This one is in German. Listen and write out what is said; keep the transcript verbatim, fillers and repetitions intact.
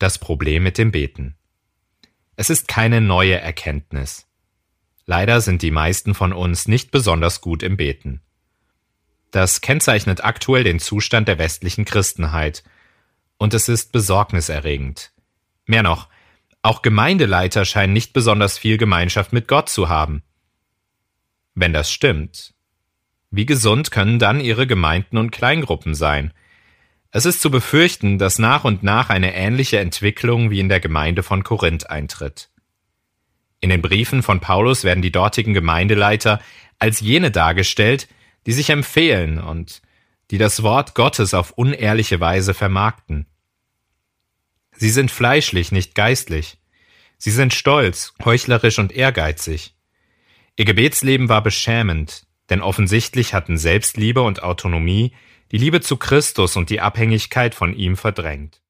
Das Problem mit dem Beten. Es ist keine neue Erkenntnis. Leider sind die meisten von uns nicht besonders gut im Beten. Das kennzeichnet aktuell den Zustand der westlichen Christenheit. Und es ist besorgniserregend. Mehr noch, auch Gemeindeleiter scheinen nicht besonders viel Gemeinschaft mit Gott zu haben. Wenn das stimmt, wie gesund können dann ihre Gemeinden und Kleingruppen sein? Es ist zu befürchten, dass nach und nach eine ähnliche Entwicklung wie in der Gemeinde von Korinth eintritt. In den Briefen von Paulus werden die dortigen Gemeindeleiter als jene dargestellt, die sich empfehlen und die das Wort Gottes auf unehrliche Weise vermarkten. Sie sind fleischlich, nicht geistlich. Sie sind stolz, heuchlerisch und ehrgeizig. Ihr Gebetsleben war beschämend, denn offensichtlich hatten Selbstliebe und Autonomie die Liebe zu Christus und die Abhängigkeit von ihm verdrängt.